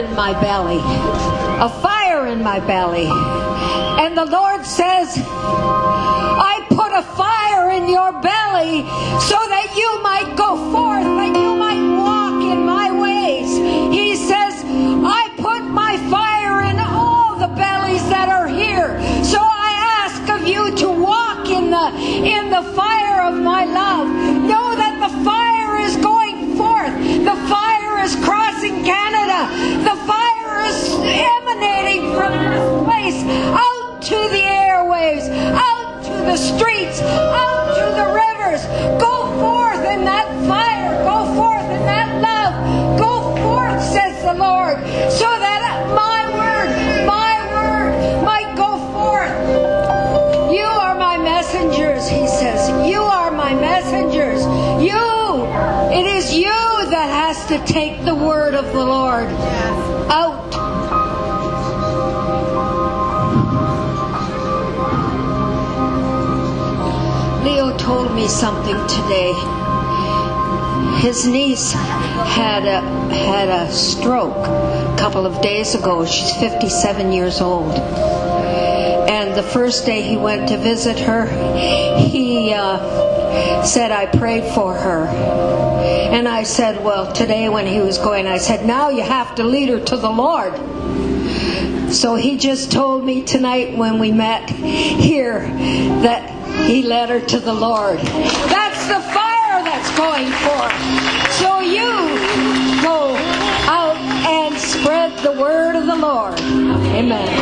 in my belly. A fire in my belly. And the Lord says, I put a fire in your belly so that you might go forth, that you might walk in my ways. He says, I put my fire in all the bellies that are here. So I ask of you to walk in the fire of my love. Know that the fire is going forth. The fire is crossing Canada. The fire is emanating from this place out to the airwaves, out to the streets, out to the rivers. Go forth in that fire. Go forth in that love. Go forth, says the Lord, so that my word might go forth. You are my messengers, he says. You are my messengers. It is you that has to take the word of the Lord out. Leo told me something today. His niece had a stroke a couple of days ago. She's 57 years old. And the first day he went to visit her, he said, I prayed for her. And I said, well, today when he was going, I said, now you have to lead her to the Lord. So he just told me tonight when we met here that he led her to the Lord. That's the fire that's going forth. So you go out and spread the word of the Lord. Amen.